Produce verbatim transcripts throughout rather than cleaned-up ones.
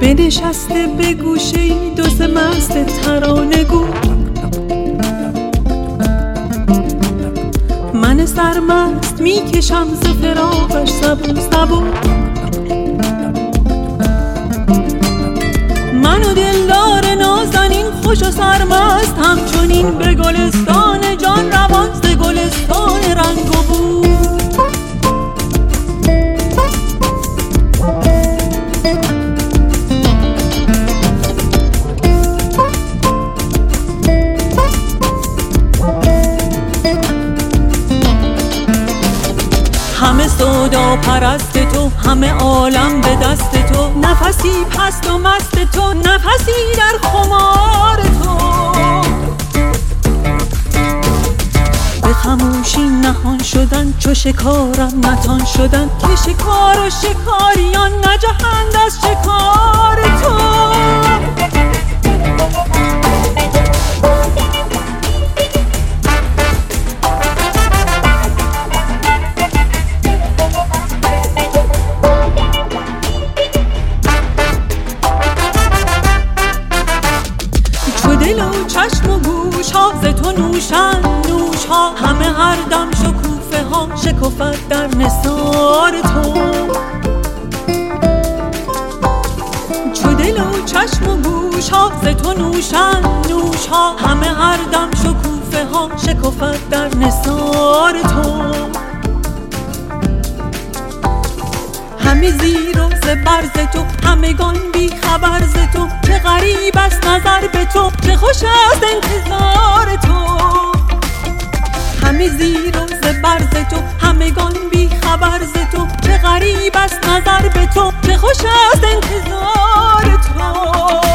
بنشسته به گوشه دو سه مست ترانه گو، من سرمست میکشم ز فراقش سبو سبو. من و دلدار نازنین خوش و سرمست همچنین به گلستان جان روان ز گلستان رنگ و بو. همه سودا پرست تو، همه عالم به دست تو، نفسی پست و مست تو، نفسی در خمار تو. به خموشی نهان شدن چو شکارم نتان شدن، که شکار و شکاریان نجهند از شکار تو. دل و چشم و گوش ها ز تو نوشن نوش ها، همه هر دم شکوفه ها شکفت در نثار تو. چو دل و چشم و گوش ها ز تو نوشن نوش ها، همه هر دم شکوفه ها شکفت در نثار تو. همه زیر و زبر ز تو، همگان بی خبر ز تو، چه غریب است نظر به تو، چه خوش است انتظار تو. همه زیر و زبر ز تو، همگان بی خبر ز تو، چه غریب است نظر به تو، چه خوش است انتظار تو.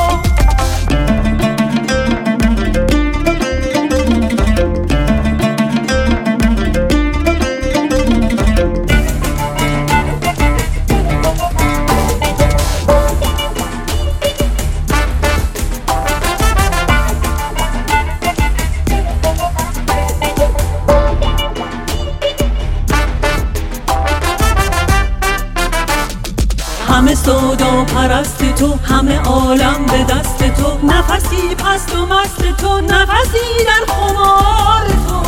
همه سودا پرست تو، همه عالم به دست تو، نفسی پست و مست تو، نفسی در خمار تو.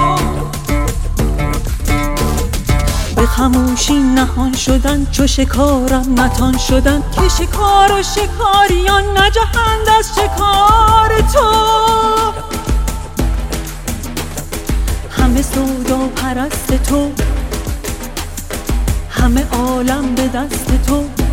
به خموشی نهان شدن چو شکارم نتان شدن، که شکار و شکاریان نجهند از شکار تو. همه سودا پرست تو، همه عالم به دست تو.